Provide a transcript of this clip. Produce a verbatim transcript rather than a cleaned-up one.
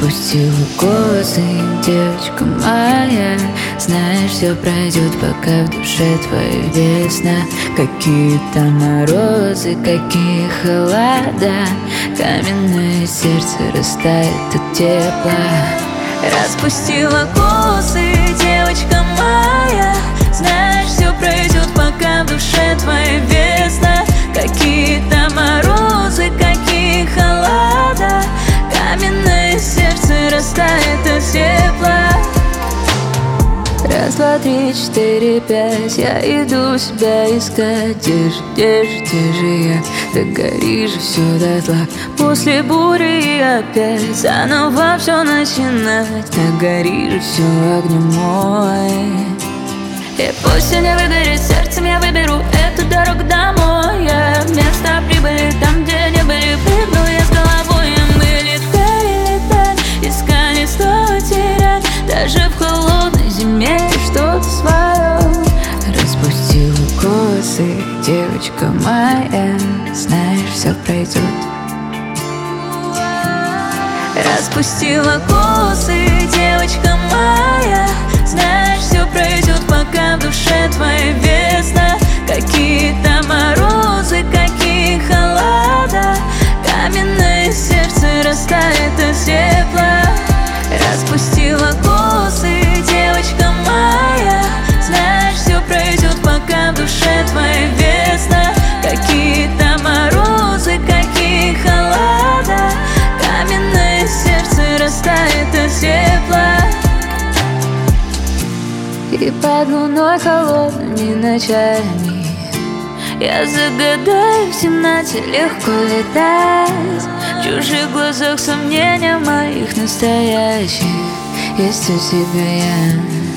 Распустила косы, девочка моя. Знаешь, все пройдет, пока в душе твоей весна. Какие-то морозы, какие холода, каменное сердце растает от тепла. Распустила косы, девочка моя. Знаешь, все пройдет, пока в душе твоей весна. Какие-то морозы, какие холода, каменное сердце растает от тепла. Раз, два, три, четыре, пять. Я иду себя искать. Где же, где же, где же я? Да гори же все дотла. После бури и опять заново все начинать. Да гори же все огнем мой. И пусть не выгорит сердцем, я выберу эту дорогу домой. Я вместо прибыли там, где не были, прыгну я с головой. И мы летали, летали, искали, что терять. Даже в холодной зиме что-то свое. Распустила косы, девочка моя. Знаешь, все пройдет. Распустила косы, девочка моя. Знаешь, все пройдет, пока в душе твоей весна. Какие-то морозы, какие холода, каменное сердце растает от тепла. Распустила косы, девочка моя. Знаешь, все пройдет, пока в душе твоей весна. Какие-то морозы, какие холода, каменное сердце растает от тепла. И под луной холодными ночами я загадаю в темноте легко летать. В чужих глазах сомнения моих настоящих есть у тебя я.